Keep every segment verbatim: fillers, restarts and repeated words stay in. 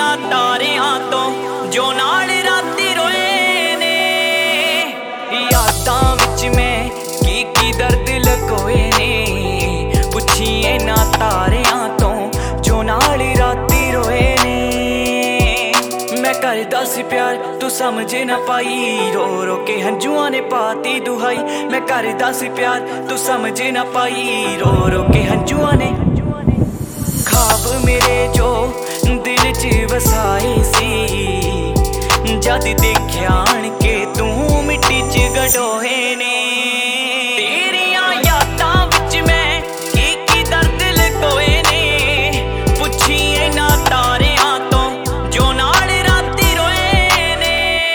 इन्हां तारियां तो जो नाल राती रोए ने। यादां विच मैं की की दर्द लकोए ने, पुछी इन्हां तारियां तो जो नाल राती रोए ने। मैं करदा सी प्यार तू समझ ना पाई, रो रो के हंजुआं ने पाती दुहाई। मैं करदा सी प्यार तू समझ ना पाई, रो रो के हंजुआं ने। ख्वाब मेरे जो दिल च वसाए सी, जद देखिया आण के तू मिट्टी च गडोए ने। तेरियां यादां विच मैं की की दर्द लकोए ने, पुछी इन्हां तारियां तो जो नाल राती रोए ने।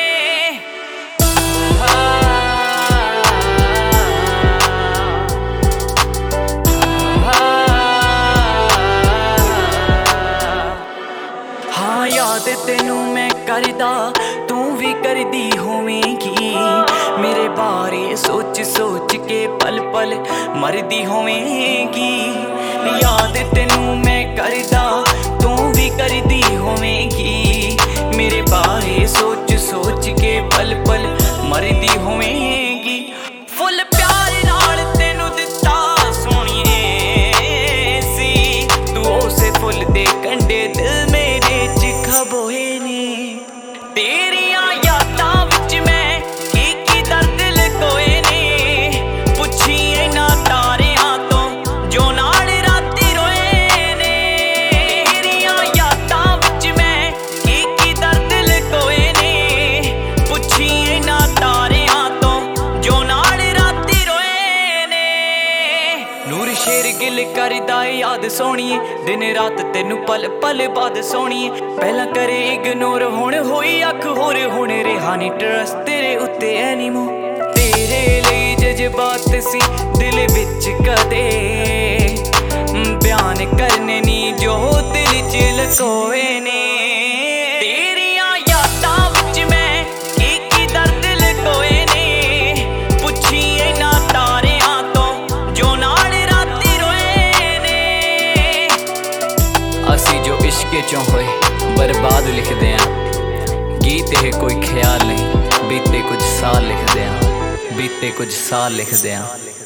हाँ याद तेनू मैं करदा तू भी करदी होवेंगी, मेरे बारे सोच सोच के पल पल मरदी होवेंगी। याद तेनू मैं करदा तू भी करदी होवेंगी, मेरे बारे सोच सोच के पल पल मरदी होवेंगी। फुल प्यार नाल तेनू दिता सोहणीए सी, तू उसे फुल दे कंडे दिल मेरे च खबोए ने। तेरियां यादां विच मैं की की दर्द लकोए ने, पुछी इन्हां तारियां तो जो नाल राती रोए ने। तेरियां यादां विच मैं की की दर्द लकोए ने, पुछी इन्हां तारियां तो जो नाल राती रोए ने। नूर शेर गिल करदा याद सोहणीए, दिन रात तेनू पल पल बाद सोहणीए। पहला करे इग्नोर हुण होई अख होर, हुण रिहा नी ट्रस्ट तेरे उत्ते एनीमो। तेरे लई जज्बात सी दिल विच कदे बयान करने नी जो दिल च लकोए ने। तेरियां यादां विच मैं की की दर्द लकोए ने, पुछी इन्हां तारियां तो जो नाल राती रोए ने। असी जो इश्क चों होए बर्बाद लिखदे आं, गीत ये कोई ख्याल नहीं, बीते कुछ साल लिखदे आं, बीते कुछ साल लिखदे आं।